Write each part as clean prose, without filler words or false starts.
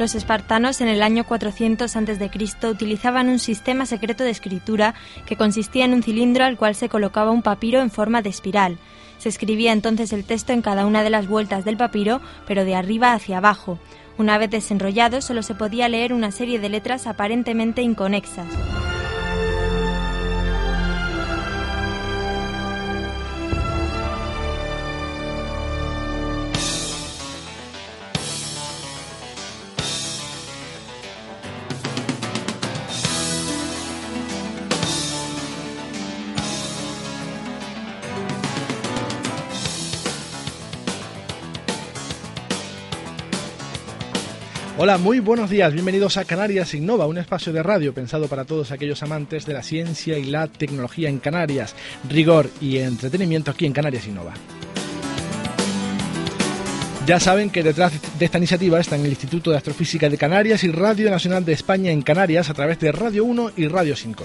Los espartanos en el año 400 a.C. utilizaban un sistema secreto de escritura que consistía en un cilindro al cual se colocaba un papiro en forma de espiral. Se escribía entonces el texto en cada una de las vueltas del papiro, pero de arriba hacia abajo. Una vez desenrollado, solo se podía leer una serie de letras aparentemente inconexas. Hola, muy buenos días, bienvenidos a Canarias Innova, un espacio de radio pensado para todos aquellos amantes de la ciencia y la tecnología en Canarias, rigor y entretenimiento aquí en Canarias Innova. Ya saben que detrás de esta iniciativa están el Instituto de Astrofísica de Canarias y Radio Nacional de España en Canarias a través de Radio 1 y Radio 5.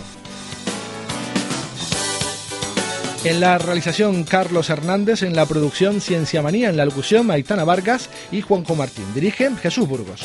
En la realización, Carlos Hernández; en la producción, Ciencia Manía; en la locución, Aitana Vargas y Juanjo Martín. Dirige Jesús Burgos.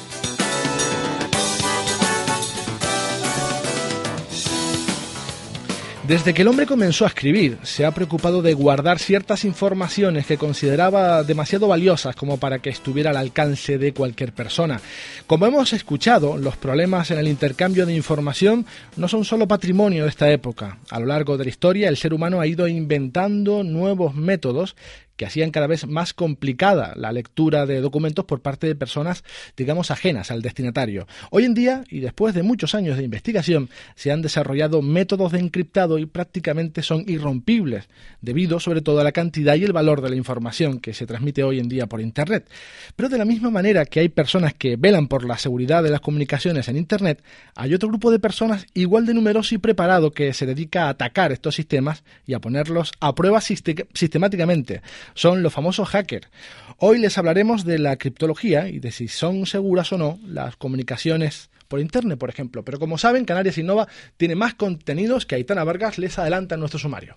Desde que el hombre comenzó a escribir, se ha preocupado de guardar ciertas informaciones que consideraba demasiado valiosas como para que estuviera al alcance de cualquier persona. Como hemos escuchado, los problemas en el intercambio de información no son solo patrimonio de esta época. A lo largo de la historia, el ser humano ha ido inventando nuevos métodos que hacían cada vez más complicada la lectura de documentos por parte de personas, digamos, ajenas al destinatario. Hoy en día, y después de muchos años de investigación, se han desarrollado métodos de encriptado y prácticamente son irrompibles, debido sobre todo a la cantidad y el valor de la información que se transmite hoy en día por Internet. Pero de la misma manera que hay personas que velan por la seguridad de las comunicaciones en Internet, hay otro grupo de personas igual de numeroso y preparado que se dedica a atacar estos sistemas y a ponerlos a prueba sistemáticamente. Son los famosos hackers. Hoy les hablaremos de la criptología y de si son seguras o no las comunicaciones por Internet, por ejemplo. Pero como saben, Canarias Innova tiene más contenidos que Aitana Vargas les adelanta en nuestro sumario.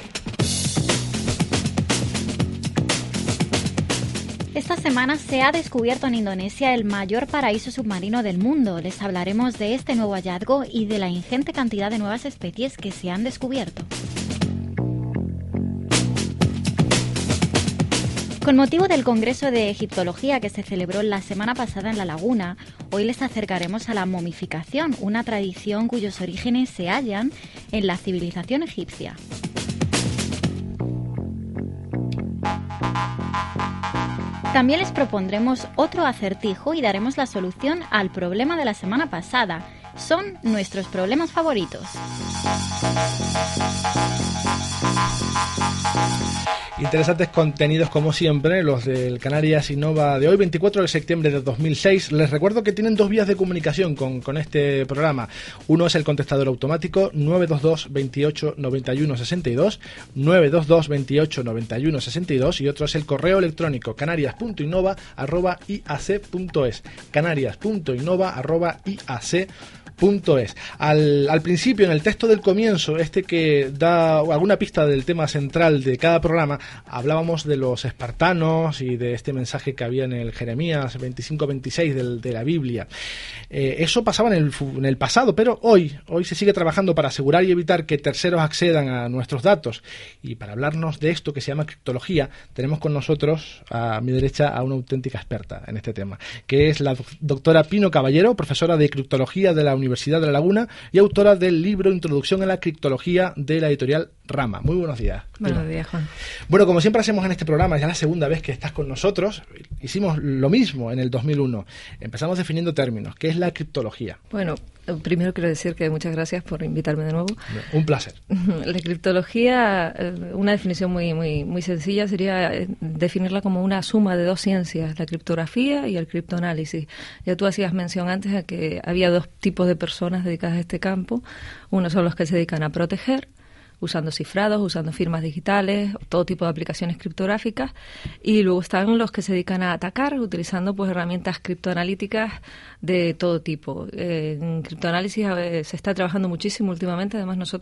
Esta semana se ha descubierto en Indonesia el mayor paraíso submarino del mundo. Les hablaremos de este nuevo hallazgo y de la ingente cantidad de nuevas especies que se han descubierto. Con motivo del Congreso de Egiptología que se celebró la semana pasada en La Laguna, hoy les acercaremos a la momificación, una tradición cuyos orígenes se hallan en la civilización egipcia. También les propondremos otro acertijo y daremos la solución al problema de la semana pasada. Son nuestros problemas favoritos. Interesantes contenidos como siempre, los del Canarias Innova de hoy, 24 de septiembre de 2006. Les recuerdo que tienen dos vías de comunicación con este programa. Uno es el contestador automático 922 28 91 62, 922 28 91 62, y otro es el correo electrónico canarias.innova@iac.es, canarias.innova@iac.es. Al principio, en el texto del comienzo, que da alguna pista del tema central de cada programa, hablábamos de los espartanos y de este mensaje que había en el Jeremías 25-26 de la Biblia. Eso pasaba en el pasado, pero hoy se sigue trabajando para asegurar y evitar que terceros accedan a nuestros datos. Y para hablarnos de esto que se llama criptología, tenemos con nosotros a mi derecha a una auténtica experta en este tema, que es la doctora Pino Caballero, profesora de criptología de la Universidad de La Laguna y autora del libro Introducción a la criptología de la editorial Rama. Muy buenos días. Buenos días, Juan. Bueno, como siempre hacemos en este programa, ya la segunda vez que estás con nosotros, hicimos lo mismo en el 2001. Empezamos definiendo términos. ¿Qué es la criptología? Bueno, primero quiero decir que muchas gracias por invitarme de nuevo. Un placer. La criptología, una definición muy sencilla sería definirla como una suma de dos ciencias, la criptografía y el criptoanálisis. Ya tú hacías mención antes a que había dos tipos de personas dedicadas a este campo. Unos son los que se dedican a proteger, usando cifrados, usando firmas digitales, todo tipo de aplicaciones criptográficas, y luego están los que se dedican a atacar, utilizando pues herramientas criptoanalíticas de todo tipo. En criptoanálisis se está trabajando muchísimo últimamente, además nosotros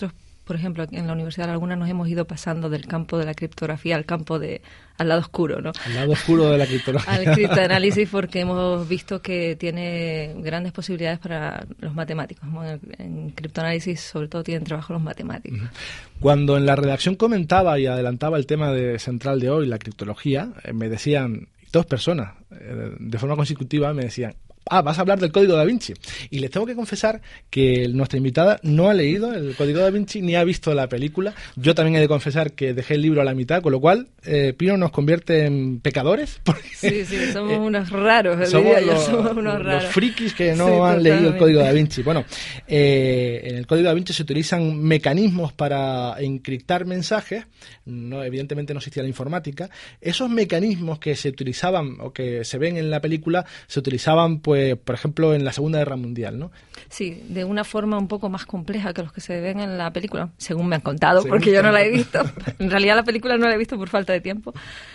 por ejemplo, en la Universidad de La Laguna nos hemos ido pasando del campo de la criptografía al lado oscuro, ¿no? Al lado oscuro de la criptografía. Al criptoanálisis, porque hemos visto que tiene grandes posibilidades para los matemáticos. En criptoanálisis, sobre todo, tienen trabajo los matemáticos. Cuando en la redacción comentaba y adelantaba el tema central de hoy, la criptología, me decían, 2 personas, de forma consecutiva, me decían: vas a hablar del Código Da Vinci. Y les tengo que confesar que nuestra invitada no ha leído el Código Da Vinci ni ha visto la película. Yo también he de confesar que dejé el libro a la mitad, con lo cual Pino nos convierte en pecadores. Sí, somos unos raros. Somos unos raros. Los frikis que no han leído el Código Da Vinci. Bueno, en el Código Da Vinci se utilizan mecanismos para encriptar mensajes. No, evidentemente no existía la informática. Esos mecanismos que se utilizaban o que se ven en la película se utilizaban, pues, por ejemplo, en la Segunda Guerra Mundial, ¿no? Sí, de una forma un poco más compleja que los que se ven en la película, según me han contado, porque yo no la he visto. En realidad la película no la he visto por falta de tiempo.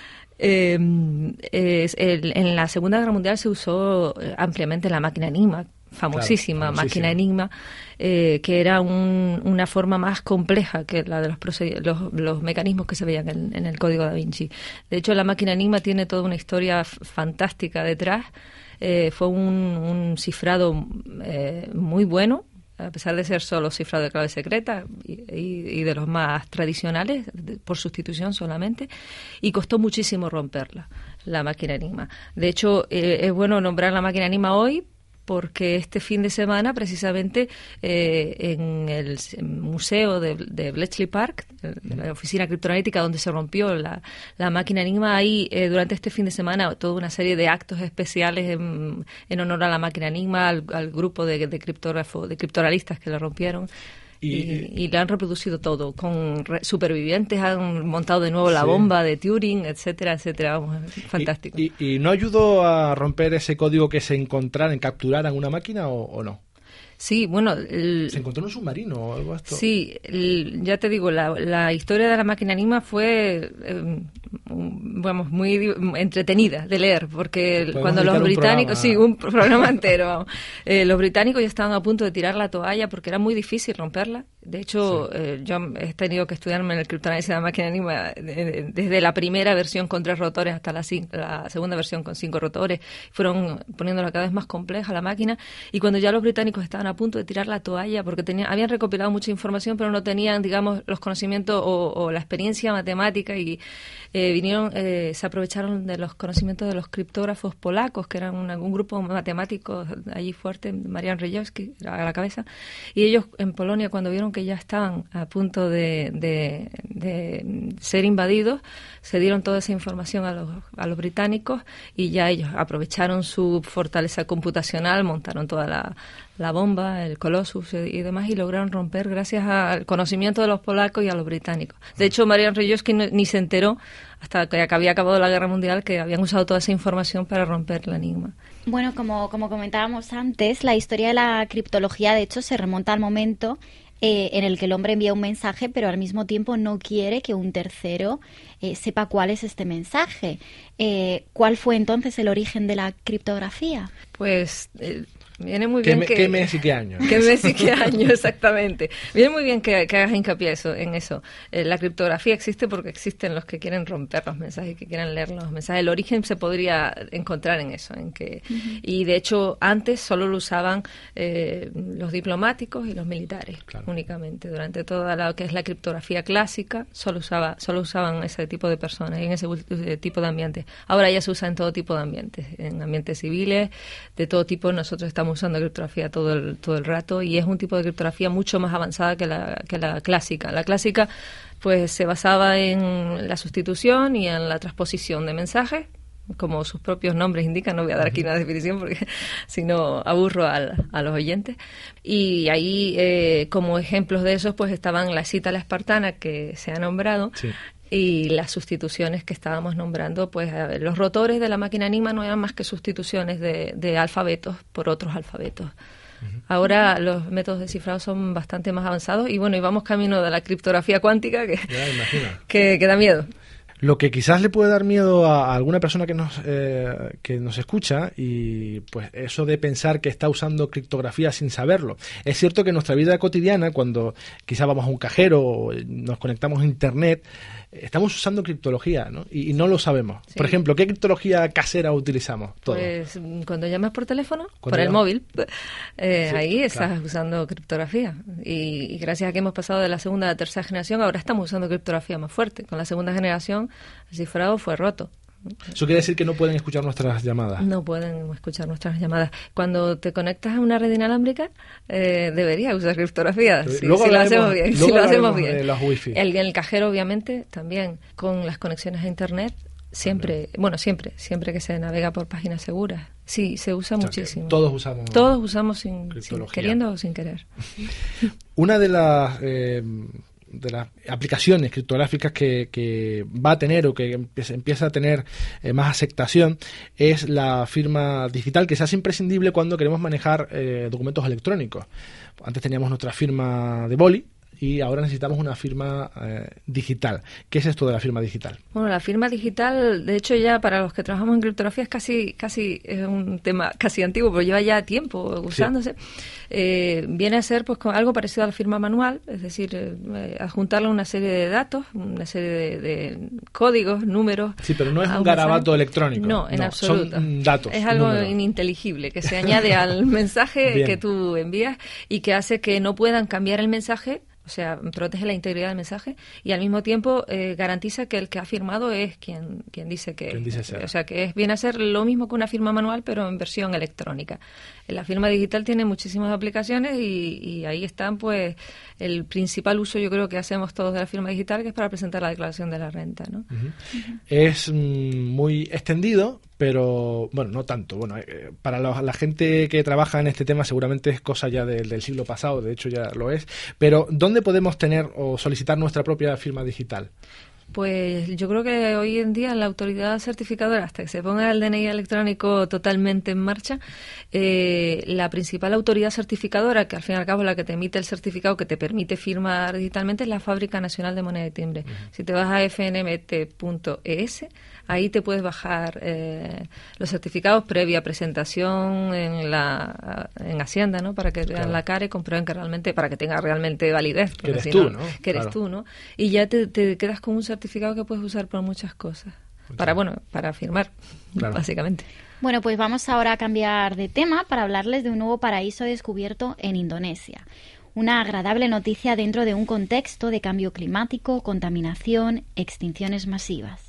En la Segunda Guerra Mundial se usó ampliamente la máquina Enigma, famosísima máquina Enigma, que era una forma más compleja que la de los mecanismos que se veían en el Código Da Vinci. De hecho, la máquina Enigma tiene toda una historia fantástica detrás. Fue un cifrado muy bueno, a pesar de ser solo cifrado de clave secreta y de los más tradicionales, por sustitución solamente, y costó muchísimo romperla, la máquina Enigma. De hecho, es bueno nombrar la máquina Enigma hoy, porque este fin de semana, precisamente, en el museo de Bletchley Park, la oficina criptoanalítica donde se rompió la máquina Enigma, hay durante este fin de semana toda una serie de actos especiales en honor a la máquina Enigma, al grupo de criptoanalistas que la rompieron. Y le han reproducido todo, con supervivientes, han montado de nuevo la bomba de Turing, etcétera, etcétera. Vamos, fantástico. ¿Y no ayudó a romper ese código que se capturaran una máquina o no? Sí, bueno... ¿Se encontró en un submarino o algo así? Sí, ya te digo, la historia de la máquina Enigma fue, muy entretenida de leer, porque cuando los británicos... Sí, un programa entero. Los británicos ya estaban a punto de tirar la toalla porque era muy difícil romperla. De hecho, yo he tenido que estudiarme en el criptoanálisis de la máquina Enigma desde la primera versión con 3 rotores hasta la segunda versión con 5 rotores. Fueron poniéndola cada vez más compleja la máquina, y cuando ya los británicos estaban a punto de tirar la toalla porque habían recopilado mucha información pero no tenían, digamos, los conocimientos o la experiencia matemática, y se aprovecharon de los conocimientos de los criptógrafos polacos, que eran un grupo matemático allí fuerte, Marian Rejewski a la cabeza, y ellos en Polonia, cuando vieron que ya estaban a punto de ser invadidos, se dieron toda esa información a los británicos, y ya ellos aprovecharon su fortaleza computacional, montaron toda la bomba, el Colossus y demás, y lograron romper gracias al conocimiento de los polacos y a los británicos. De hecho, Marian Rejewski ni se enteró hasta que había acabado la Guerra Mundial que habían usado toda esa información para romper el enigma. Bueno, como comentábamos antes, la historia de la criptología, de hecho, se remonta al momento en el que el hombre envía un mensaje, pero al mismo tiempo no quiere que un tercero sepa cuál es este mensaje. ¿Cuál fue entonces el origen de la criptografía? Pues... viene muy bien ¿Qué mes y qué año? ¿Qué mes y qué año, exactamente? Viene muy bien que hagas hincapié en eso. La criptografía existe porque existen los que quieren romper los mensajes, que quieren leer los mensajes. El origen se podría encontrar en eso. Y de hecho, antes solo lo usaban los diplomáticos y los militares, únicamente. Durante toda lo que es la criptografía clásica, solo usaban ese tipo de personas y en ese tipo de ambientes. Ahora ya se usa en todo tipo de ambientes, en ambientes civiles, de todo tipo. Nosotros estamos usando criptografía todo el rato, y es un tipo de criptografía mucho más avanzada que la clásica. La clásica pues se basaba en la sustitución y en la transposición de mensajes, como sus propios nombres indican. No voy a dar aquí una definición porque si no aburro a los oyentes. Y ahí como ejemplos de esos pues estaban la cita a la espartana, que se ha nombrado. Sí. Y las sustituciones que estábamos nombrando, pues los rotores de la máquina Enigma no eran más que sustituciones de alfabetos por otros alfabetos. Ahora los métodos de cifrado son bastante más avanzados, y bueno, y vamos camino de la criptografía cuántica que da miedo. Lo que quizás le puede dar miedo a alguna persona que nos escucha, y pues eso de pensar que está usando criptografía sin saberlo. Es cierto que en nuestra vida cotidiana, cuando quizás vamos a un cajero o nos conectamos a Internet, estamos usando criptología, ¿no? Y no lo sabemos. Sí. Por ejemplo, ¿qué criptología casera utilizamos todos? Pues cuando llamas por teléfono, por el móvil, ahí estás usando criptografía. Y gracias a que hemos pasado de la segunda a la tercera generación, ahora estamos usando criptografía más fuerte. Con la segunda generación, el cifrado fue roto. ¿Eso quiere decir que no pueden escuchar nuestras llamadas? No pueden escuchar nuestras llamadas. Cuando te conectas a una red inalámbrica, deberías usar criptografía, si lo hacemos bien. Si lo hacemos bien. De los wifi. El cajero, obviamente, también, con las conexiones a Internet, siempre que se navega por páginas seguras. Sí, se usa muchísimo. Todos usamos sin queriendo o sin querer. Una de las aplicaciones criptográficas que va a tener o que empieza a tener más aceptación es la firma digital, que se hace imprescindible cuando queremos manejar documentos electrónicos. Antes teníamos nuestra firma de boli y ahora necesitamos una firma digital. ¿Qué es esto de la firma digital? Bueno, la firma digital, de hecho, ya para los que trabajamos en criptografía es casi es un tema casi antiguo, pero lleva ya tiempo usándose. Sí. Viene a ser pues algo parecido a la firma manual, es decir, adjuntarle una serie de datos, una serie de códigos, números. Sí, pero no es un garabato electrónico. No, en absoluto. Son datos. Es algo ininteligible que se añade al mensaje que tú envías y que hace que no puedan cambiar el mensaje. O sea, protege la integridad del mensaje y al mismo tiempo garantiza que el que ha firmado es quien dice que... O sea, que viene a ser lo mismo que una firma manual, pero en versión electrónica. La firma digital tiene muchísimas aplicaciones y ahí están, pues, el principal uso, yo creo, que hacemos todos de la firma digital, que es para presentar la declaración de la renta, ¿no? Uh-huh. Es muy extendido, pero, bueno, no tanto. Bueno, para la gente que trabaja en este tema seguramente es cosa ya del siglo pasado, de hecho ya lo es. Pero, ¿dónde podemos tener o solicitar nuestra propia firma digital? Pues yo creo que hoy en día la autoridad certificadora, hasta que se ponga el DNI electrónico totalmente en marcha, la principal autoridad certificadora, que al fin y al cabo es la que te emite el certificado que te permite firmar digitalmente, es la Fábrica Nacional de Moneda y Timbre. Uh-huh. Si te vas a fnmt.es, ahí te puedes bajar los certificados previa presentación en Hacienda, ¿no? Para que vean la cara y comprueben que realmente, para que tenga realmente validez. Que eres tú, ¿no? Que eres tú, ¿no? Y ya te quedas con un certificado que puedes usar por muchas cosas. Para firmar, básicamente. Bueno, pues vamos ahora a cambiar de tema para hablarles de un nuevo paraíso descubierto en Indonesia. Una agradable noticia dentro de un contexto de cambio climático, contaminación, extinciones masivas.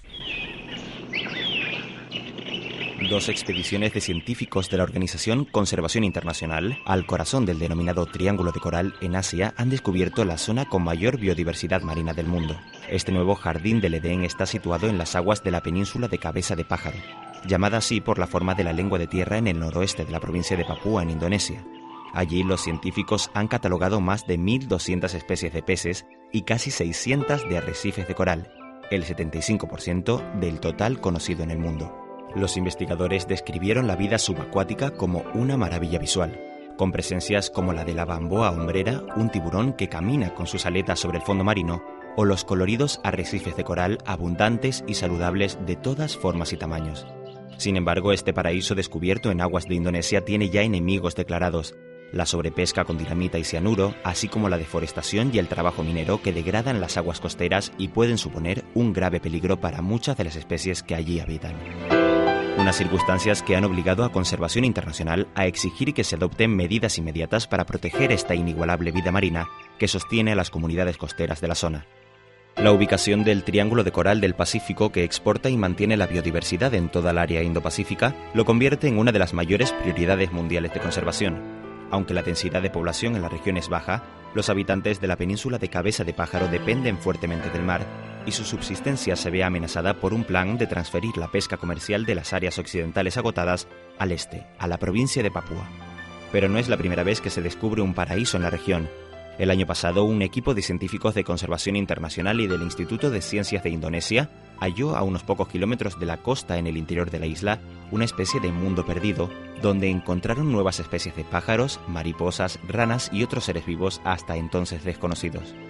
2 expediciones de científicos de la Organización Conservación Internacional al corazón del denominado Triángulo de Coral en Asia han descubierto la zona con mayor biodiversidad marina del mundo. Este nuevo jardín del Edén está situado en las aguas de la península de Cabeza de Pájaro, llamada así por la forma de la lengua de tierra en el noroeste de la provincia de Papúa, en Indonesia. Allí los científicos han catalogado más de 1.200 especies de peces y casi 600 de arrecifes de coral, el 75% del total conocido en el mundo. Los investigadores describieron la vida subacuática como una maravilla visual, con presencias como la de la bamboa hombrera, un tiburón que camina con sus aletas sobre el fondo marino, o los coloridos arrecifes de coral abundantes y saludables de todas formas y tamaños. Sin embargo, este paraíso descubierto en aguas de Indonesia tiene ya enemigos declarados: la sobrepesca con dinamita y cianuro, así como la deforestación y el trabajo minero que degradan las aguas costeras y pueden suponer un grave peligro para muchas de las especies que allí habitan. Unas circunstancias que han obligado a Conservación Internacional a exigir que se adopten medidas inmediatas para proteger esta inigualable vida marina que sostiene a las comunidades costeras de la zona. La ubicación del Triángulo de Coral del Pacífico, que exporta y mantiene la biodiversidad en toda el área Indo-Pacífica, lo convierte en una de las mayores prioridades mundiales de conservación. Aunque la densidad de población en la región es baja, los habitantes de la península de Cabeza de Pájaro dependen fuertemente del mar y su subsistencia se ve amenazada por un plan de transferir la pesca comercial de las áreas occidentales agotadas al este, a la provincia de Papúa. Pero no es la primera vez que se descubre un paraíso en la región. El año pasado, un equipo de científicos de Conservación Internacional y del Instituto de Ciencias de Indonesia halló a unos pocos kilómetros de la costa en el interior de la isla una especie de mundo perdido, donde encontraron nuevas especies de pájaros, mariposas, ranas y otros seres vivos hasta entonces desconocidos.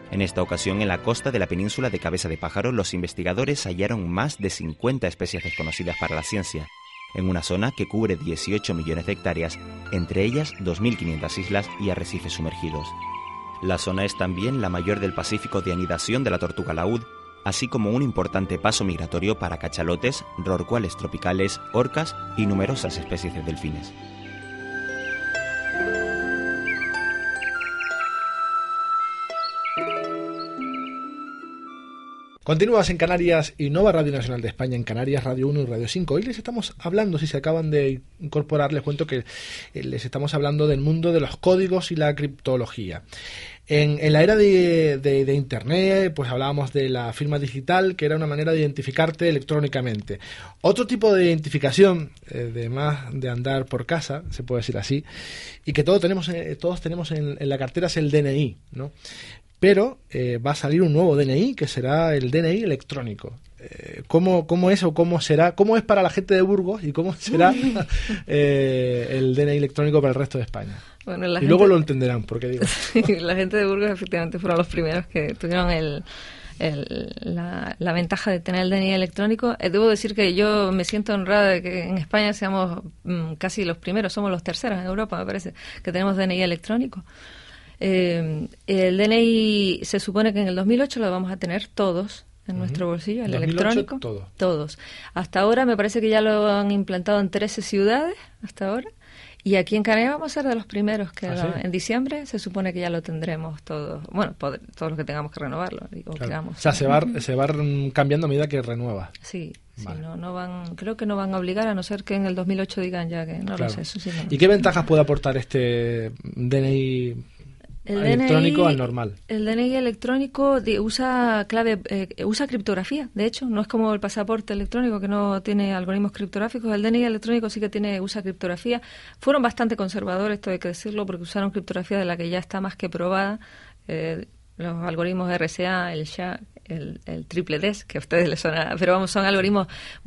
En esta ocasión, en la costa de la península de Cabeza de Pájaro, los investigadores hallaron más de 50 especies desconocidas para la ciencia, en una zona que cubre 18 millones de hectáreas, entre ellas 2.500 islas y arrecifes sumergidos. La zona es también la mayor del Pacífico de anidación de la tortuga laúd, así como un importante paso migratorio para cachalotes, rorcuales tropicales, orcas y numerosas especies de delfines. Continúas en Canarias y Nova Radio Nacional de España, en Canarias, Radio 1 y Radio 5. Hoy les estamos hablando, si se acaban de incorporar, les cuento que les estamos hablando del mundo de los códigos y la criptología. En la era de Internet, pues hablábamos de la firma digital, que era una manera de identificarte electrónicamente. Otro tipo de identificación, además de andar por casa, se puede decir así, y que todos tenemos en la cartera, es el DNI, ¿no? Pero va a salir un nuevo DNI, que será el DNI electrónico. ¿Cómo es o cómo será? ¿Cómo es para la gente de Burgos y cómo será el DNI electrónico para el resto de España? Bueno, y luego lo entenderán, porque digo. Sí, la gente de Burgos efectivamente fueron los primeros que tuvieron la ventaja de tener el DNI electrónico. Debo decir que yo me siento honrada de que en España seamos casi los primeros, somos los terceros en Europa, me parece, que tenemos DNI electrónico. El DNI se supone que en el 2008 lo vamos a tener todos en nuestro bolsillo, el 2008, electrónico. Todos. Hasta ahora me parece que ya lo han implantado en 13 ciudades, hasta ahora. Y aquí en Canarias vamos a ser de los primeros que en diciembre se supone que ya lo tendremos todos. Bueno, todos los que tengamos que renovarlo. Claro. O sea, se va cambiando a medida que renueva. Sí. Vale. Sí, creo que no van a obligar, a no ser que en el 2008 digan ya que no lo sé. Eso sí, no. ¿Y qué ventajas puede aportar este DNI electrónico al normal? El DNI electrónico usa criptografía. De hecho, no es como el pasaporte electrónico, que no tiene algoritmos criptográficos. El DNI electrónico sí que usa criptografía. Fueron bastante conservadores, esto hay que decirlo, porque usaron criptografía de la que ya está más que probada. Los algoritmos RSA, el SHA, el triple DES, que a ustedes les suena, pero vamos, son algoritmos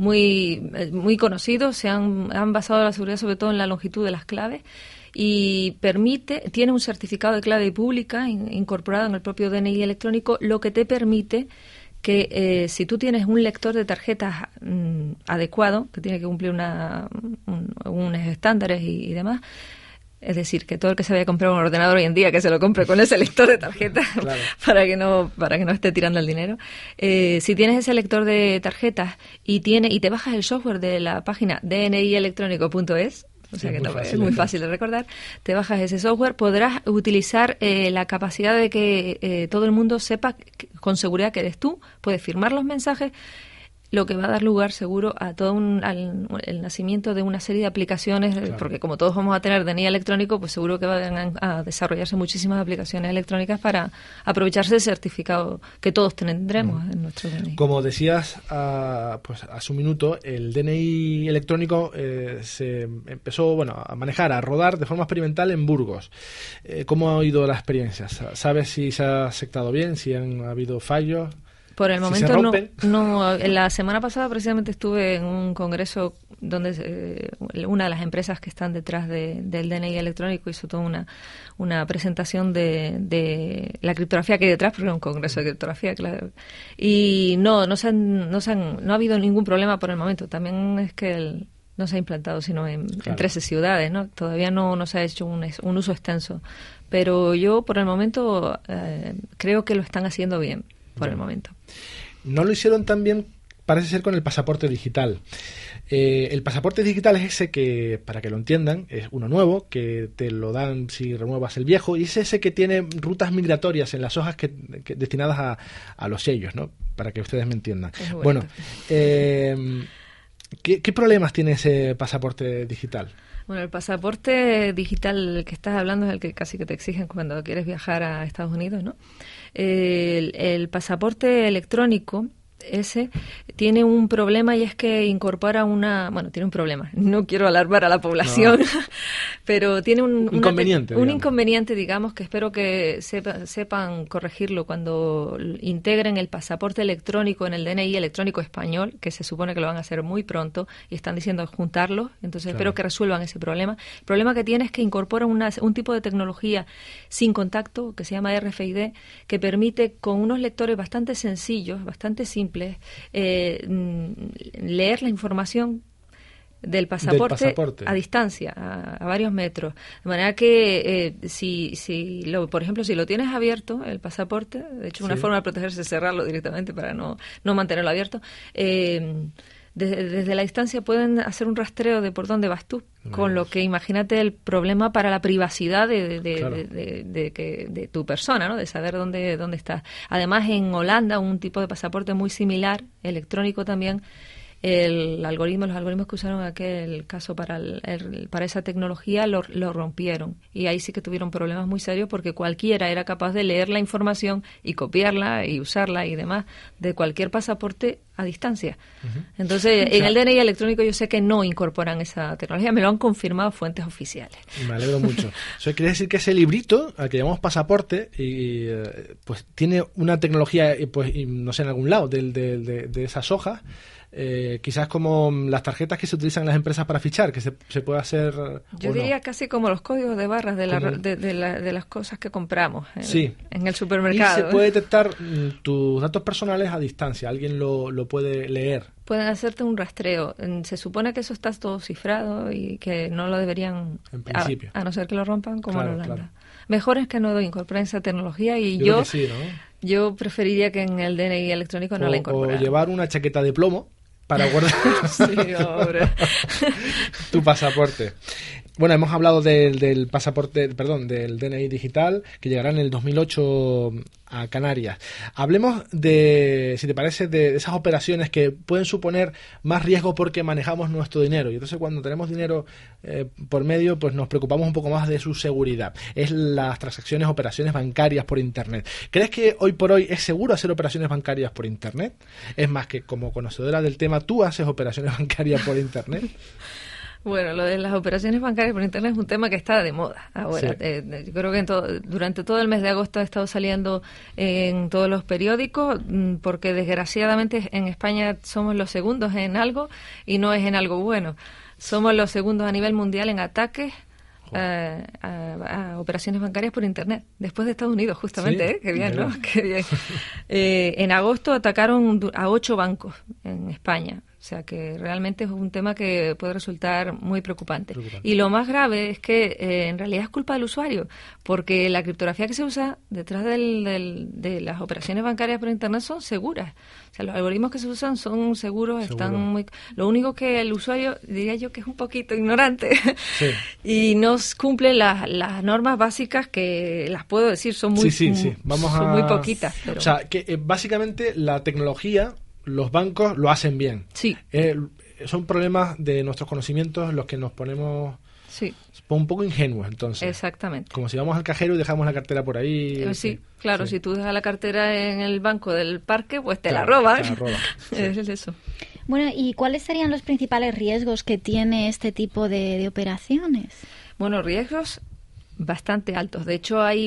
muy conocidos. Se han basado la seguridad sobre todo en la longitud de las claves, y tiene un certificado de clave pública incorporado en el propio DNI electrónico, lo que te permite que si tú tienes un lector de tarjetas adecuado, que tiene que cumplir unos estándares y demás, es decir, que todo el que se vaya a comprar un ordenador hoy en día, que se lo compre con ese lector de tarjetas, claro, para que no esté tirando el dinero. Si tienes ese lector de tarjetas y te bajas el software de la página dnielectrónico.es, o sea, que es muy fácil de recordar, te bajas ese software, podrás utilizar la capacidad de que todo el mundo sepa con seguridad que eres tú, puedes firmar los mensajes, lo que va a dar lugar seguro a todo el nacimiento de una serie de aplicaciones, claro, porque como todos vamos a tener DNI electrónico, pues seguro que van a desarrollarse muchísimas aplicaciones electrónicas para aprovecharse del certificado que todos tendremos en nuestro DNI. Como decías a su minuto, el DNI electrónico se empezó a manejar, a rodar de forma experimental en Burgos. ¿Cómo ha ido la experiencia? ¿Sabes si se ha aceptado bien, si han habido fallos? Por el momento no. La semana pasada precisamente estuve en un congreso donde una de las empresas que están detrás del DNI electrónico hizo toda una presentación de la criptografía que hay detrás, porque es un congreso de criptografía, claro. Y no ha habido ningún problema por el momento. También es que no se ha implantado sino en 13 ciudades, ¿no? Todavía no se ha hecho un uso extenso. Pero yo por el momento creo que lo están haciendo bien. Por el momento. No lo hicieron tan bien, parece ser, con el pasaporte digital. El pasaporte digital es ese que, para que lo entiendan, es uno nuevo, que te lo dan si renuevas el viejo, y es ese que tiene rutas migratorias en las hojas que destinadas a los sellos, ¿no? Para que ustedes me entiendan. Bueno, ¿qué problemas tiene ese pasaporte digital? Bueno, el pasaporte digital que estás hablando es el que casi que te exigen cuando quieres viajar a Estados Unidos, ¿no? El pasaporte electrónico ese tiene un problema, y es que incorpora tiene un problema, no quiero alarmar a la población, pero tiene un inconveniente, digamos, que espero que sepan corregirlo cuando integren el pasaporte electrónico en el DNI electrónico español, que se supone que lo van a hacer muy pronto y están diciendo juntarlo, entonces espero que resuelvan ese problema. El problema que tiene es que incorpora un tipo de tecnología sin contacto que se llama RFID, que permite con unos lectores bastante sencillos, bastante simples, leer la información del pasaporte a distancia, a varios metros. De manera que, por ejemplo, si lo tienes abierto, el pasaporte, de hecho, una forma de protegerse es cerrarlo directamente para no mantenerlo abierto, desde la distancia pueden hacer un rastreo de por dónde vas tú, con lo que imagínate el problema para la privacidad de tu persona, ¿no? De saber dónde estás. Además, en Holanda, un tipo de pasaporte muy similar, electrónico también, los algoritmos que usaron en aquel caso para esa tecnología lo rompieron, y ahí sí que tuvieron problemas muy serios, porque cualquiera era capaz de leer la información y copiarla y usarla y demás de cualquier pasaporte a distancia. Entonces, en el DNI electrónico yo sé que no incorporan esa tecnología, me lo han confirmado fuentes oficiales. Me alegro mucho. Eso quiere decir que ese librito, al que llamamos pasaporte, pues tiene una tecnología, no sé, en algún lado de esas hojas, quizás como las tarjetas que se utilizan en las empresas para fichar, que se puede hacer. Yo diría casi como los códigos de barras de las cosas que compramos en el supermercado. Y se puede detectar tus datos personales a distancia, alguien lo puede leer. Pueden hacerte un rastreo. Se supone que eso está todo cifrado y que no lo deberían, en principio, a no ser que lo rompan, como en Holanda. Claro. Mejor es que no incorporen esa tecnología, y yo preferiría que en el DNI electrónico no la incorporaran. O llevar una chaqueta de plomo para guardar tu pasaporte. Bueno, hemos hablado del pasaporte, del DNI digital, que llegará en el 2008 a Canarias. Hablemos si te parece, de esas operaciones que pueden suponer más riesgo porque manejamos nuestro dinero. Y entonces, cuando tenemos dinero por medio, pues nos preocupamos un poco más de su seguridad. Es las transacciones, operaciones bancarias por Internet. ¿Crees que hoy por hoy es seguro hacer operaciones bancarias por Internet? Es más, que como conocedora del tema, ¿tú haces operaciones bancarias por Internet? Bueno, lo de las operaciones bancarias por Internet es un tema que está de moda ahora. Yo creo que durante todo el mes de agosto ha estado saliendo en todos los periódicos, porque desgraciadamente en España somos los segundos en algo, y no es en algo bueno. Somos los segundos a nivel mundial en ataques a operaciones bancarias por Internet, después de Estados Unidos, justamente. Qué bien, ¿no? Qué bien. En agosto atacaron a 8 bancos en España. O sea que realmente es un tema que puede resultar muy preocupante. Y lo más grave es que en realidad es culpa del usuario, porque la criptografía que se usa detrás de las operaciones bancarias por Internet son seguras. O sea, los algoritmos que se usan son seguros, están muy... Lo único que el usuario, diría yo, que es un poquito ignorante y no cumple las normas básicas, que las puedo decir, son muy, son muy poquitas. Pero... O sea, que básicamente la tecnología, los bancos lo hacen bien. Sí. Son problemas de nuestros conocimientos los que nos ponemos un poco ingenuos, entonces. Exactamente. Como si vamos al cajero y dejamos la cartera por ahí. Claro, si tú dejas la cartera en el banco del parque, pues te la roban. Es eso. Bueno, ¿y cuáles serían los principales riesgos que tiene este tipo de operaciones? Bueno, riesgos bastante altos. De hecho, hay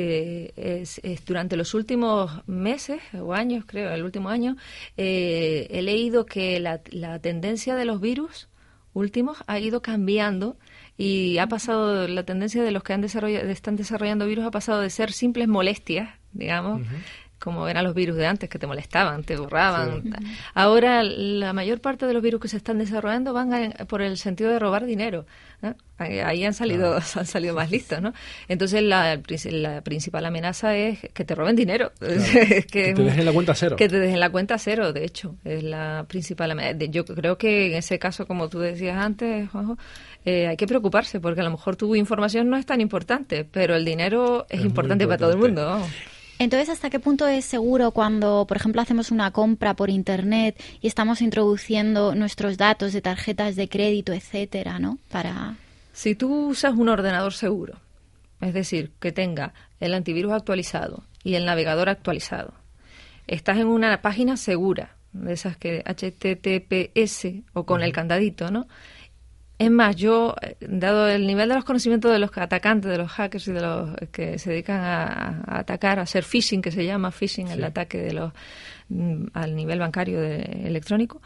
durante los últimos meses o años, creo, el último año, he leído que la tendencia de los virus últimos ha ido cambiando, y ha pasado, la tendencia de los que están desarrollando virus ha pasado de ser simples molestias, digamos, como eran los virus de antes, que te molestaban, te borraban. Ahora la mayor parte de los virus que se están desarrollando van por el sentido de robar dinero, ¿no? Ahí han salido más listos, ¿no? Entonces la principal amenaza es que te roben dinero. Que te dejen la cuenta cero. Que te dejen la cuenta cero, de hecho, es la principal amenaza. Yo creo que en ese caso, como tú decías antes, Juanjo, hay que preocuparse, porque a lo mejor tu información no es tan importante, pero el dinero es importante para todo el mundo, vamos. Entonces, ¿hasta qué punto es seguro cuando, por ejemplo, hacemos una compra por Internet y estamos introduciendo nuestros datos de tarjetas de crédito, etcétera, ¿no? Si tú usas un ordenador seguro, es decir, que tenga el antivirus actualizado y el navegador actualizado, estás en una página segura, de esas que HTTPS o con el candadito, ¿no? Es más, yo, dado el nivel de los conocimientos de los atacantes, de los hackers y de los que se dedican a atacar, a hacer phishing, que se llama phishing, el ataque de los al nivel bancario electrónico,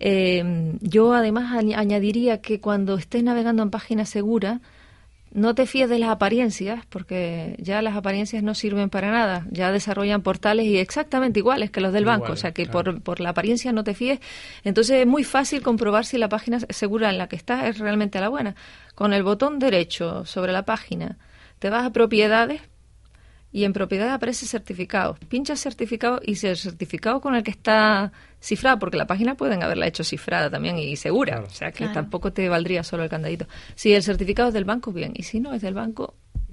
yo además añadiría que cuando estés navegando en páginas seguras, no te fíes de las apariencias, porque ya las apariencias no sirven para nada. Ya desarrollan portales y exactamente iguales que los del banco. O sea, que claro, por la apariencia no te fíes. Entonces es muy fácil comprobar si la página segura en la que estás es realmente la buena. Con el botón derecho sobre la página, te vas a propiedades y en propiedades aparece certificado. Pinchas certificado y si el certificado con el que está cifrado, porque la página pueden haberla hecho cifrada también y segura, claro, o sea que tampoco te valdría solo el candadito. Si el certificado es del banco, bien, y si no es del banco,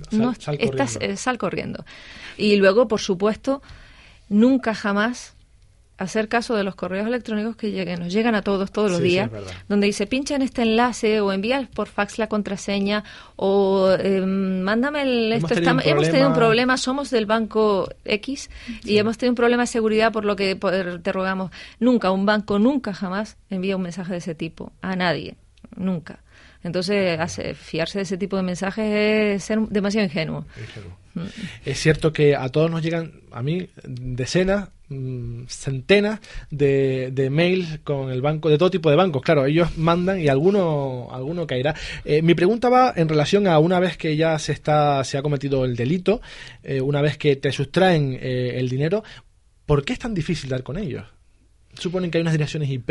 sal corriendo. Y luego, por supuesto, nunca jamás hacer caso de los correos electrónicos que nos llegan a todos los días, donde dice pincha en este enlace o envía por fax la contraseña o mándame hemos tenido un problema, somos del banco X y hemos tenido un problema de seguridad por lo que te rogamos. Nunca, un banco nunca jamás envía un mensaje de ese tipo a nadie, nunca. Entonces, fiarse de ese tipo de mensajes es ser demasiado ingenuo. Es cierto que a todos nos llegan, a mí, decenas, centenas de mails con el banco, de todo tipo de bancos. Claro, ellos mandan y alguno caerá. Mi pregunta va en relación a una vez que ya se ha cometido el delito, una vez que te sustraen el dinero, ¿por qué es tan difícil dar con ellos? Suponen que hay unas direcciones IP,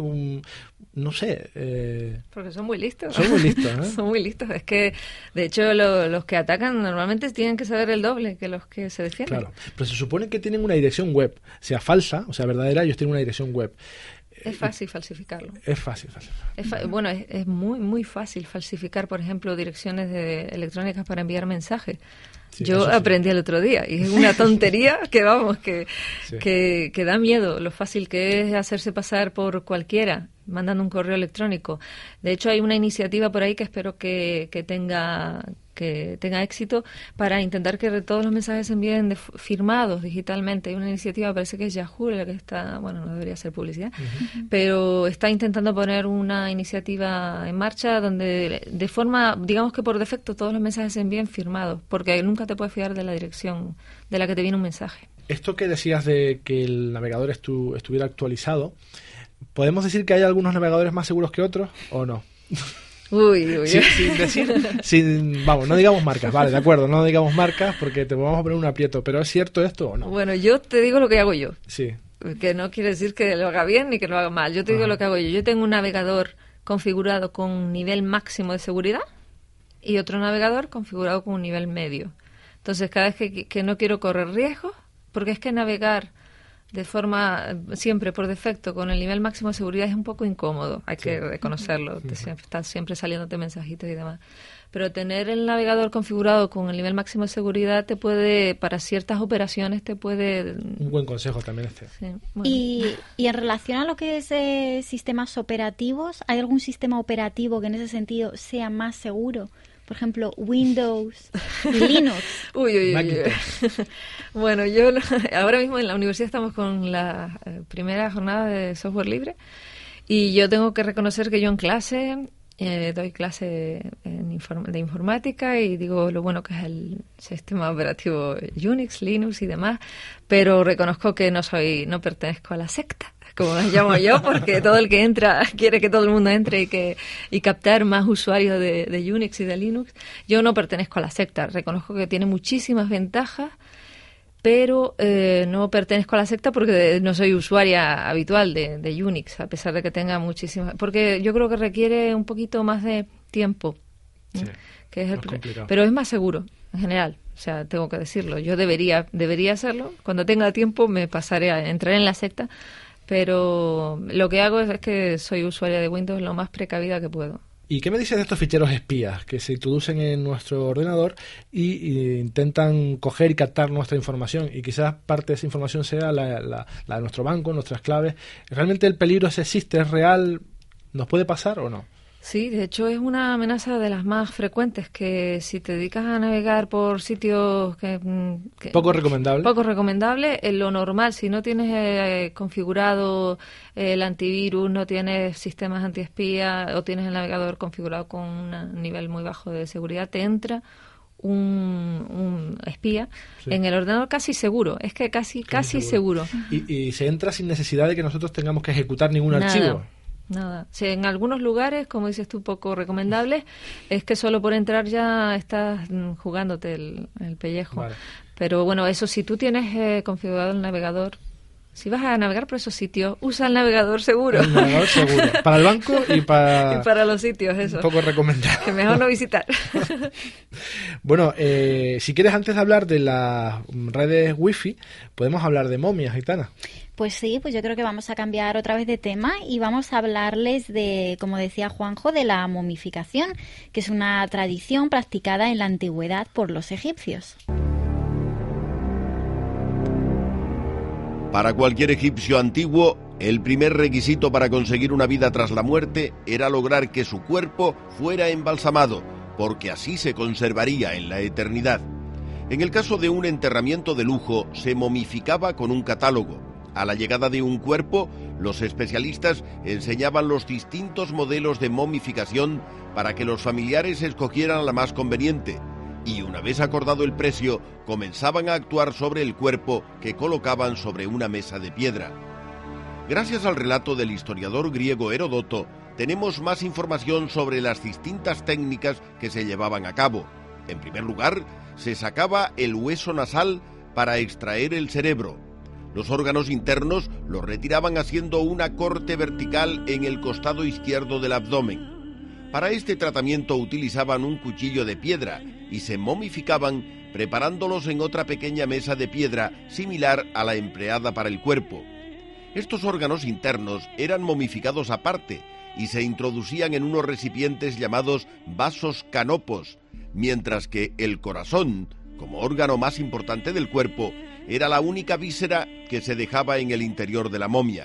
no sé. Porque son muy listos. Son muy listos, ¿eh? Son muy listos. Es que, de hecho, los que atacan normalmente tienen que saber el doble que los que se defienden. Claro, pero se supone que tienen una dirección web, sea falsa, o sea verdadera, ellos tienen una dirección web. Es fácil falsificarlo. Es fácil. Bueno, es muy, muy fácil falsificar, por ejemplo, direcciones electrónicas para enviar mensajes. Sí, yo aprendí el otro día y es una tontería que que da miedo lo fácil que es hacerse pasar por cualquiera mandando un correo electrónico. De hecho, hay una iniciativa por ahí que espero que tenga éxito para intentar que todos los mensajes se envíen firmados digitalmente. Hay una iniciativa, parece que es Yahoo, la que está, bueno, no debería ser publicidad, pero está intentando poner una iniciativa en marcha donde de forma, digamos que por defecto, todos los mensajes se envíen firmados, porque nunca te puedes fiar de la dirección de la que te viene un mensaje. Esto que decías de que el navegador estuviera actualizado, ¿podemos decir que hay algunos navegadores más seguros que otros o no? Uy. Sin decir, vamos, no digamos marcas, vale, de acuerdo, no digamos marcas porque te vamos a poner un aprieto, pero ¿es cierto esto o no? Bueno, yo te digo lo que hago yo. Sí. Que no quiere decir que lo haga bien ni que lo haga mal. Yo te digo lo que hago yo. Yo tengo un navegador configurado con nivel máximo de seguridad y otro navegador configurado con un nivel medio. Entonces, cada vez que no quiero correr riesgos, porque es que navegar de forma siempre por defecto con el nivel máximo de seguridad es un poco incómodo, hay que reconocerlo, estás siempre saliéndote mensajitos y demás, pero tener el navegador configurado con el nivel máximo de seguridad te puede, para ciertas operaciones te puede... Un buen consejo también este. Sí, bueno. Y en relación a lo que es sistemas operativos, ¿hay algún sistema operativo que en ese sentido sea más seguro? Por ejemplo, Windows y Linux. Uy. Bueno, ahora mismo en la universidad estamos con la primera jornada de software libre y yo tengo que reconocer que yo en clase doy clase de informática y digo lo bueno que es el sistema operativo Unix, Linux y demás, pero reconozco que no pertenezco a la secta, como las llamo yo, porque todo el que entra quiere que todo el mundo entre y captar más usuarios de Unix y de Linux. Yo no pertenezco a la secta, reconozco que tiene muchísimas ventajas, pero no pertenezco a la secta porque no soy usuaria habitual de Unix, a pesar de que tenga muchísimas... Porque yo creo que requiere un poquito más de tiempo, sí, que es pero es más seguro, en general. O sea, tengo que decirlo. Yo debería hacerlo. Cuando tenga tiempo me pasaré a entrar en la secta, pero lo que hago es que soy usuaria de Windows lo más precavida que puedo. ¿Y qué me dices de estos ficheros espías que se introducen en nuestro ordenador y intentan coger y captar nuestra información? Y quizás parte de esa información sea la de nuestro banco, nuestras claves. ¿Realmente el peligro ese existe, es real? ¿Nos puede pasar o no? Sí, de hecho es una amenaza de las más frecuentes, que si te dedicas a navegar por sitios que poco recomendable, lo normal, si no tienes configurado el antivirus, no tienes sistemas antiespía o tienes el navegador configurado con un nivel muy bajo de seguridad, te entra un espía en el ordenador casi seguro, es que casi seguro. Y se entra sin necesidad de que nosotros tengamos que ejecutar ningún archivo. Nada. Sí, en algunos lugares, como dices tú, poco recomendables, es que solo por entrar ya estás jugándote el pellejo. Vale. Pero bueno, eso, si tú tienes configurado el navegador, si vas a navegar por esos sitios, usa el navegador seguro. El navegador seguro. Para el banco y para... y para los sitios, eso. Poco recomendable. Que mejor no visitar. Bueno, si quieres, antes de hablar de las redes wifi, podemos hablar de momias, Aitana. Pues sí, pues yo creo que vamos a cambiar otra vez de tema y vamos a hablarles de, como decía Juanjo, de la momificación, que es una tradición practicada en la antigüedad por los egipcios. Para cualquier egipcio antiguo, el primer requisito para conseguir una vida tras la muerte era lograr que su cuerpo fuera embalsamado, porque así se conservaría en la eternidad. En el caso de un enterramiento de lujo, se momificaba con un catálogo. A la llegada de un cuerpo, los especialistas enseñaban los distintos modelos de momificación para que los familiares escogieran la más conveniente. Y una vez acordado el precio, comenzaban a actuar sobre el cuerpo que colocaban sobre una mesa de piedra. Gracias al relato del historiador griego Heródoto, tenemos más información sobre las distintas técnicas que se llevaban a cabo. En primer lugar, se sacaba el hueso nasal para extraer el cerebro. Los órganos internos los retiraban haciendo una corte vertical en el costado izquierdo del abdomen. Para este tratamiento utilizaban un cuchillo de piedra y se momificaban preparándolos en otra pequeña mesa de piedra similar a la empleada para el cuerpo. Estos órganos internos eran momificados aparte y se introducían en unos recipientes llamados vasos canopos, mientras que el corazón, como órgano más importante del cuerpo, era la única víscera que se dejaba en el interior de la momia.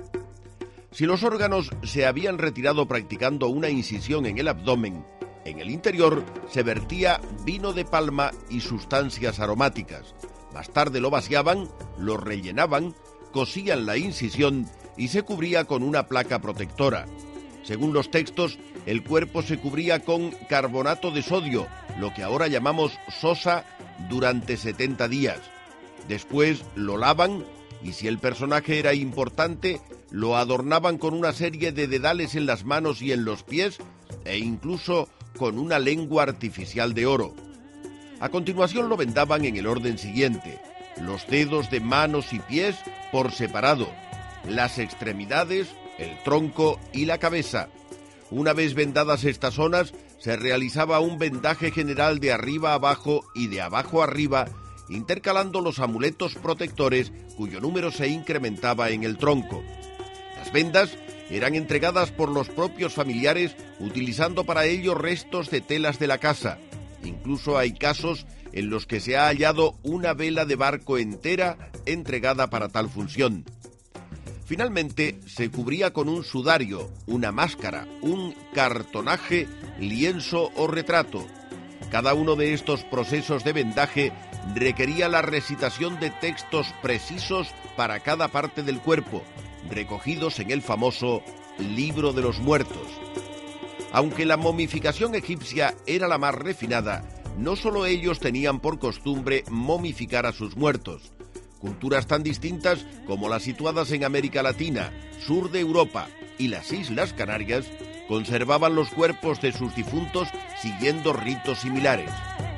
Si los órganos se habían retirado practicando una incisión en el abdomen, en el interior se vertía vino de palma y sustancias aromáticas. Más tarde lo vaciaban, lo rellenaban, cosían la incisión y se cubría con una placa protectora. Según los textos, el cuerpo se cubría con carbonato de sodio, lo que ahora llamamos sosa, durante 70 días. Después lo lavan y si el personaje era importante, lo adornaban con una serie de dedales en las manos y en los pies e incluso con una lengua artificial de oro. A continuación lo vendaban en el orden siguiente: los dedos de manos y pies por separado, las extremidades, el tronco y la cabeza. Una vez vendadas estas zonas, se realizaba un vendaje general de arriba a abajo y de abajo a arriba, intercalando los amuletos protectores cuyo número se incrementaba en el tronco. Las vendas eran entregadas por los propios familiares utilizando para ello restos de telas de la casa. Incluso hay casos en los que se ha hallado una vela de barco entera entregada para tal función. Finalmente, se cubría con un sudario, una máscara, un cartonaje, lienzo o retrato. Cada uno de estos procesos de vendaje requería la recitación de textos precisos para cada parte del cuerpo, recogidos en el famoso Libro de los Muertos. Aunque la momificación egipcia era la más refinada, no solo ellos tenían por costumbre momificar a sus muertos. Culturas tan distintas como las situadas en América Latina, sur de Europa y las Islas Canarias conservaban los cuerpos de sus difuntos siguiendo ritos similares.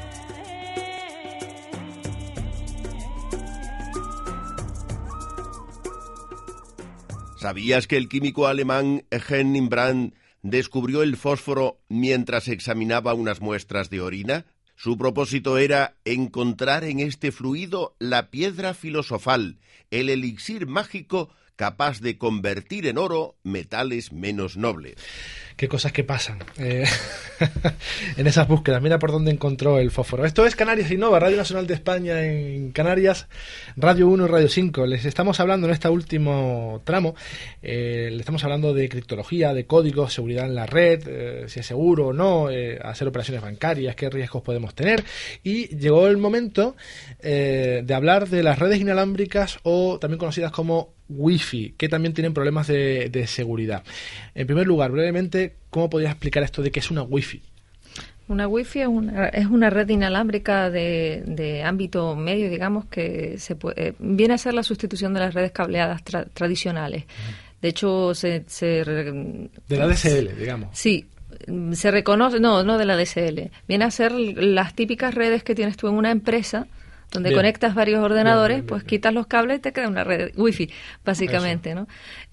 ¿Sabías que el químico alemán Henning Brand descubrió el fósforo mientras examinaba unas muestras de orina? Su propósito era encontrar en este fluido la piedra filosofal, el elixir mágico capaz de convertir en oro metales menos nobles. qué cosas que pasan en esas búsquedas. Mira por dónde encontró el fósforo. Esto es Canarias Innova, Radio Nacional de España en Canarias, Radio 1 y Radio 5. Les estamos hablando en este último tramo, le estamos hablando de criptología, de códigos, seguridad en la red, si es seguro o no, hacer operaciones bancarias, qué riesgos podemos tener. Y llegó el momento de hablar de las redes inalámbricas, o también conocidas como Wi-Fi, que también tienen problemas de seguridad. En primer lugar, brevemente, ¿cómo podrías explicar esto de qué es una Wi-Fi? Una Wi-Fi es una red inalámbrica de ámbito medio, digamos, que viene a ser la sustitución de las redes cableadas tradicionales. De hecho, de la DSL, digamos. Sí. Se reconoce, no de la DSL. Viene a ser las típicas redes que tienes tú en una empresa, donde conectas varios ordenadores, bien. Quitas los cables y te queda una red Wi-Fi, básicamente, ¿no?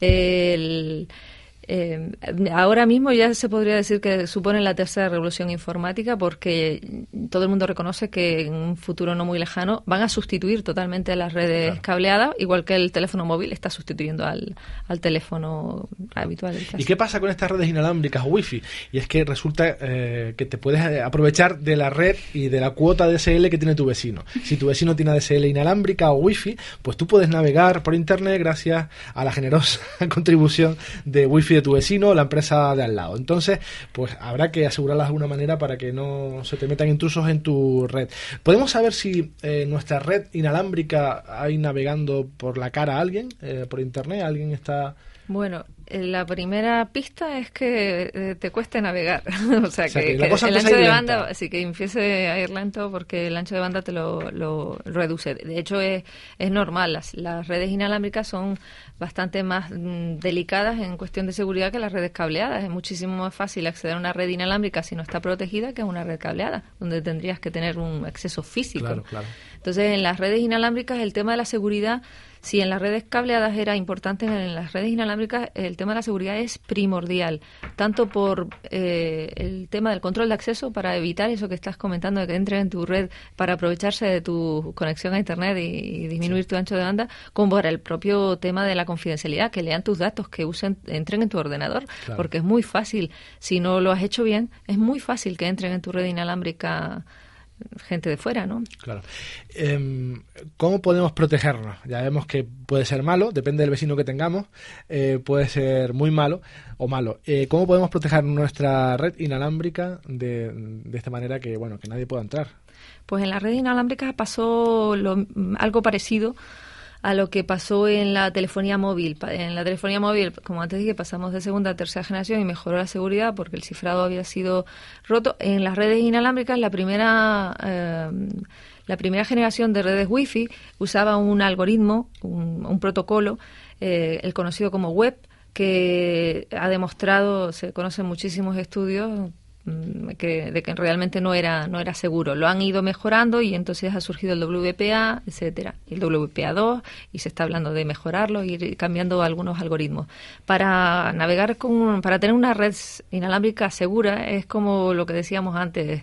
Ahora mismo ya se podría decir que supone la tercera revolución informática, porque todo el mundo reconoce que en un futuro no muy lejano van a sustituir totalmente a las redes cableadas, igual que el teléfono móvil está sustituyendo al teléfono habitual. ¿Y qué pasa con estas redes inalámbricas Wi-Fi? Y es que resulta que te puedes aprovechar de la red y de la cuota DSL que tiene tu vecino. Si tu vecino tiene DSL inalámbrica o Wi-Fi, pues tú puedes navegar por internet gracias a la generosa contribución de Wi-Fi de tu vecino o la empresa de al lado. Entonces, pues habrá que asegurarlas de alguna manera para que no se te metan intrusos en tu red. ¿Podemos saber si nuestra red inalámbrica hay navegando por la cara a alguien, por internet? ¿Alguien está...? Bueno, la primera pista es que te cueste navegar. o sea que la cosa el ancho de banda, lenta. sí, que empiece a ir lento, porque el ancho de banda te lo reduce. De hecho, es normal. Las redes inalámbricas son bastante más delicadas en cuestión de seguridad que las redes cableadas. Es muchísimo más fácil acceder a una red inalámbrica si no está protegida que a una red cableada, donde tendrías que tener un acceso físico. Claro. Entonces, en las redes inalámbricas, el tema de la seguridad, si en las redes cableadas era importante, en las redes inalámbricas el tema de la seguridad es primordial, tanto por el tema del control de acceso, para evitar eso que estás comentando, de que entren en tu red para aprovecharse de tu conexión a Internet y disminuir tu ancho de banda, como por el propio tema de la confidencialidad, que lean tus datos, que entren en tu ordenador, porque es muy fácil, si no lo has hecho bien, es muy fácil que entren en tu red inalámbrica gente de fuera, ¿no? Claro. ¿Cómo podemos protegernos? Ya vemos que puede ser malo, depende del vecino que tengamos, puede ser muy malo o malo. ¿Cómo podemos proteger nuestra red inalámbrica de esta manera que nadie pueda entrar? Pues en la red inalámbrica pasó algo parecido a lo que pasó en la telefonía móvil. En la telefonía móvil, como antes dije, pasamos de segunda a tercera generación y mejoró la seguridad porque el cifrado había sido roto. En las redes inalámbricas, la primera generación de redes Wi-Fi usaba un algoritmo, un protocolo, el conocido como web, que ha demostrado, se conocen muchísimos estudios, de que realmente no era seguro. Lo han ido mejorando y entonces ha surgido el WPA, etcétera, y el WPA2, y se está hablando de mejorarlo y ir cambiando algunos algoritmos. Para navegar para tener una red inalámbrica segura, es como lo que decíamos antes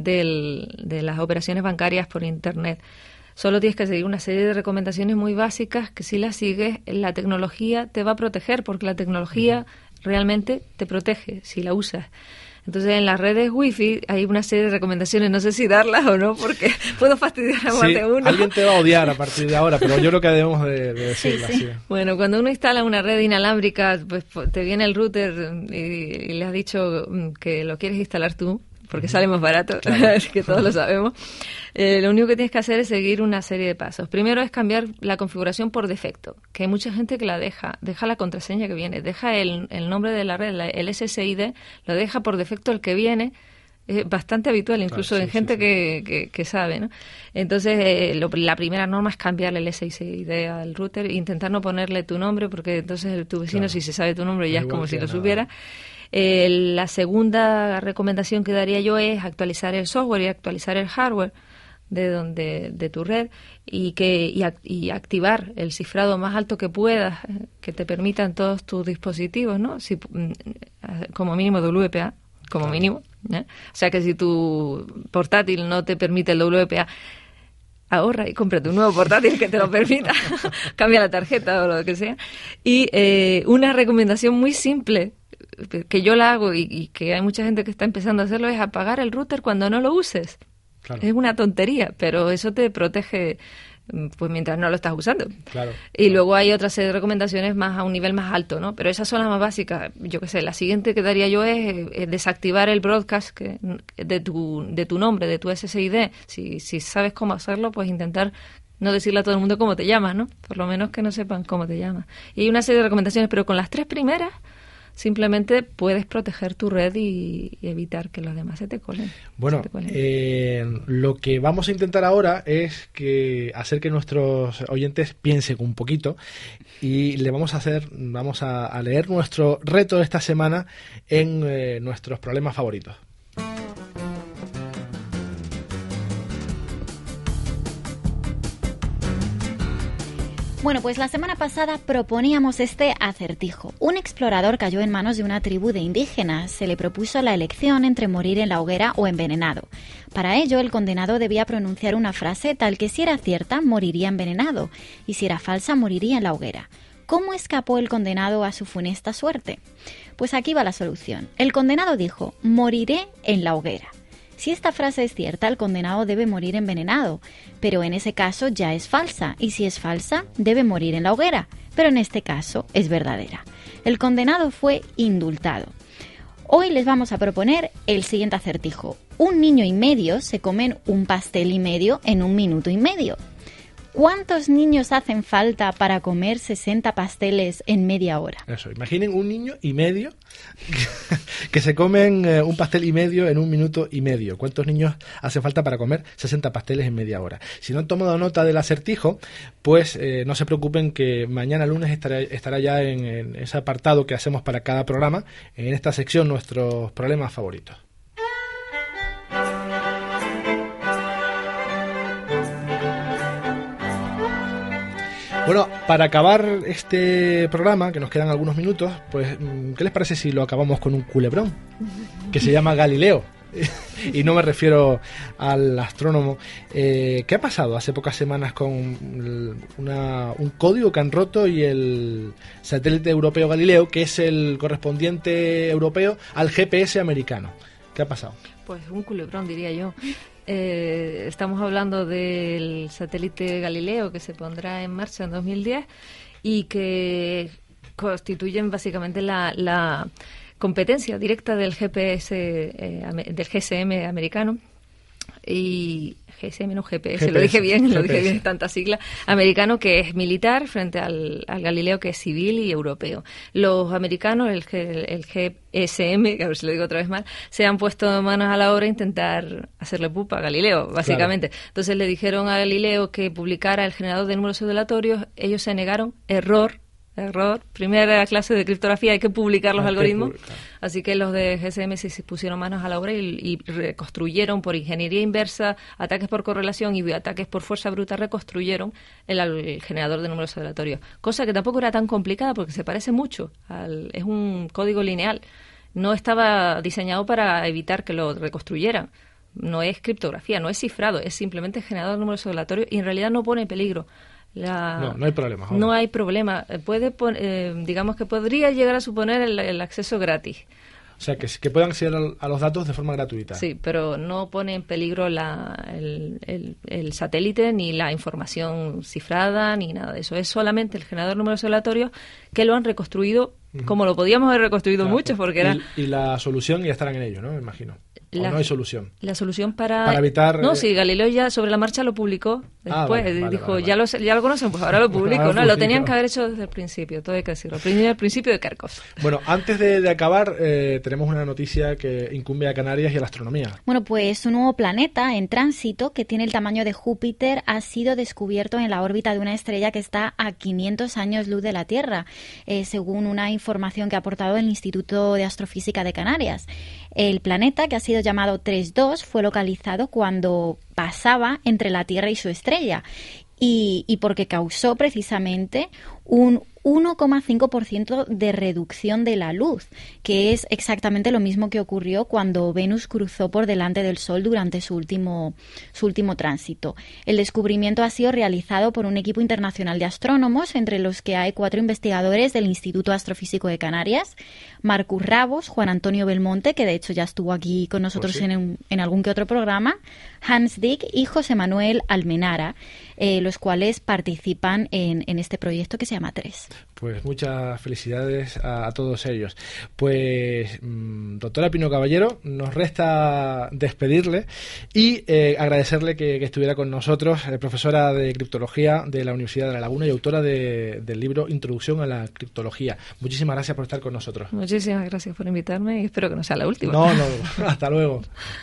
de las operaciones bancarias por internet. Solo tienes que seguir una serie de recomendaciones muy básicas que, si las sigues, la tecnología te va a proteger, porque la tecnología realmente te protege si la usas. Entonces, en las redes Wi-Fi hay una serie de recomendaciones, no sé si darlas o no, porque puedo fastidiar a más de uno. Alguien te va a odiar a partir de ahora, pero yo creo que debemos de decirlas. Sí. Bueno, cuando uno instala una red inalámbrica, pues te viene el router y le has dicho que lo quieres instalar tú, porque sale más barato, claro. Que todos lo sabemos. Lo único que tienes que hacer es seguir una serie de pasos. Primero es cambiar la configuración por defecto, que hay mucha gente que la deja la contraseña que viene, deja el nombre de la red, el SSID, lo deja por defecto el que viene. Es bastante habitual, incluso en gente que sabe, ¿no? Entonces, la primera norma es cambiarle el SSID al router e intentar no ponerle tu nombre, porque entonces tu vecino, si se sabe tu nombre, ya es como si lo supiera. La segunda recomendación que daría yo es actualizar el software y actualizar el hardware de tu red y activar el cifrado más alto que puedas, que te permitan todos tus dispositivos, ¿no? Como mínimo WPA, como mínimo, ¿eh? O sea que si tu portátil no te permite el WPA, ahorra y cómprate un nuevo portátil que te lo permita, cambia la tarjeta o lo que sea. Y una recomendación muy simple que yo la hago y que hay mucha gente que está empezando a hacerlo, es apagar el router cuando no lo uses. Claro. Es una tontería, pero eso te protege pues mientras no lo estás usando. Claro. Y luego hay otra serie de recomendaciones más a un nivel más alto, ¿no? Pero esas son las más básicas. Yo qué sé, la siguiente que daría yo es desactivar el broadcast de tu nombre, de tu SSID. Si sabes cómo hacerlo, pues intentar no decirle a todo el mundo cómo te llamas, ¿no? Por lo menos que no sepan cómo te llamas. Y hay una serie de recomendaciones, pero con las 3 primeras simplemente puedes proteger tu red y evitar que los demás se te colen. Bueno, lo que vamos a intentar ahora es hacer que nuestros oyentes piensen un poquito y vamos a leer nuestro reto de esta semana en nuestros problemas favoritos. Bueno, pues la semana pasada proponíamos este acertijo. Un explorador cayó en manos de una tribu de indígenas. Se le propuso la elección entre morir en la hoguera o envenenado. Para ello, el condenado debía pronunciar una frase tal que si era cierta, moriría envenenado, y si era falsa, moriría en la hoguera. ¿Cómo escapó el condenado a su funesta suerte? Pues aquí va la solución. El condenado dijo, moriré en la hoguera. Si esta frase es cierta, el condenado debe morir envenenado, pero en ese caso ya es falsa, y si es falsa, debe morir en la hoguera, pero en este caso es verdadera. El condenado fue indultado. Hoy les vamos a proponer el siguiente acertijo. Un niño y medio se comen un pastel y medio en 1 minuto y medio. ¿Cuántos niños hacen falta para comer 60 pasteles en media hora? Eso, imaginen un niño y medio que se comen un pastel y medio en 1 minuto y medio. ¿Cuántos niños hacen falta para comer 60 pasteles en media hora? Si no han tomado nota del acertijo, pues no se preocupen que mañana lunes estará ya en ese apartado que hacemos para cada programa, en esta sección, nuestros problemas favoritos. Bueno, para acabar este programa, que nos quedan algunos minutos, pues, ¿qué les parece si lo acabamos con un culebrón? Que se llama Galileo. Y no me refiero al astrónomo. ¿Qué ha pasado hace pocas semanas con un código que han roto y el satélite europeo Galileo, que es el correspondiente europeo al GPS americano? ¿Qué ha pasado? Pues un culebrón, diría yo. Estamos hablando del satélite Galileo que se pondrá en marcha en 2010 y que constituyen básicamente la competencia directa del GPS, del GSM americano. Y GSM, no GPS, lo dije bien, tanta sigla, americano, que es militar, frente al Galileo, que es civil y europeo. Los americanos, el GSM, a ver si lo digo otra vez mal, se han puesto manos a la obra a intentar hacerle pupa a Galileo, básicamente. Claro. Entonces le dijeron a Galileo que publicara el generador de números ondulatorios, ellos se negaron, error, primera clase de criptografía, hay que publicar los algoritmos, así que los de GSM se pusieron manos a la obra y reconstruyeron por ingeniería inversa, ataques por correlación y ataques por fuerza bruta, reconstruyeron el generador de números ondulatorios, cosa que tampoco era tan complicada porque se parece mucho, es un código lineal, no estaba diseñado para evitar que lo reconstruyeran. No es criptografía, no es cifrado, es simplemente generador de números ondulatorios y en realidad no pone en peligro. No hay problema. No hay problema. Digamos que podría llegar a suponer el acceso gratis. O sea, que puedan acceder a los datos de forma gratuita. Sí, pero no pone en peligro el satélite, ni la información cifrada, ni nada de eso. Es solamente el generador de números ondulatorios que lo han reconstruido, como lo podíamos haber reconstruido muchos, porque era... Y la solución ya estarán en ello, ¿no? Me imagino. No hay solución. La solución para evitar... No, sí, Galileo ya sobre la marcha lo publicó después. Dijo, ya lo conocen, pues ahora lo publico. No, lo tenían que haber hecho desde el principio, todo hay que decirlo. El principio de Kárkov. Bueno, antes de acabar, tenemos una noticia que incumbe a Canarias y a la astronomía. Bueno, pues un nuevo planeta en tránsito que tiene el tamaño de Júpiter ha sido descubierto en la órbita de una estrella que está a 500 años luz de la Tierra, según una información que ha aportado el Instituto de Astrofísica de Canarias. El planeta, que ha sido llamado 3.2, fue localizado cuando pasaba entre la Tierra y su estrella y porque causó precisamente un 1,5% de reducción de la luz, que es exactamente lo mismo que ocurrió cuando Venus cruzó por delante del Sol durante su último tránsito. El descubrimiento ha sido realizado por un equipo internacional de astrónomos, entre los que hay 4 investigadores del Instituto Astrofísico de Canarias, Marcus Rabos, Juan Antonio Belmonte, que de hecho ya estuvo aquí con nosotros en algún que otro programa, Hans Dick y José Manuel Almenara, los cuales participan en este proyecto que se llama TRES. Pues muchas felicidades a todos ellos. Pues, doctora Pino Caballero, nos resta despedirle y agradecerle que estuviera con nosotros, profesora de criptología de la Universidad de La Laguna y autora del libro Introducción a la criptología. Muchísimas gracias por estar con nosotros. Muchísimas gracias por invitarme y espero que no sea la última. No, hasta luego.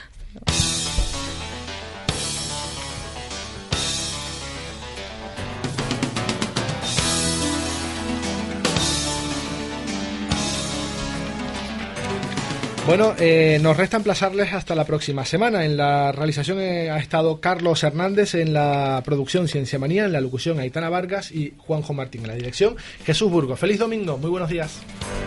Bueno, nos resta emplazarles hasta la próxima semana. En la realización ha estado Carlos Hernández, en la producción Ciencia Manía, en la locución Aitana Vargas y Juanjo Martín en la dirección. Jesús Burgos. Feliz domingo, muy buenos días.